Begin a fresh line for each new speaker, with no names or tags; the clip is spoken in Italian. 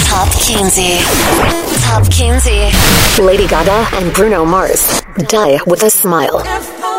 Top 15. Top 15.
Lady Gaga and Bruno Mars. Die with a Smile.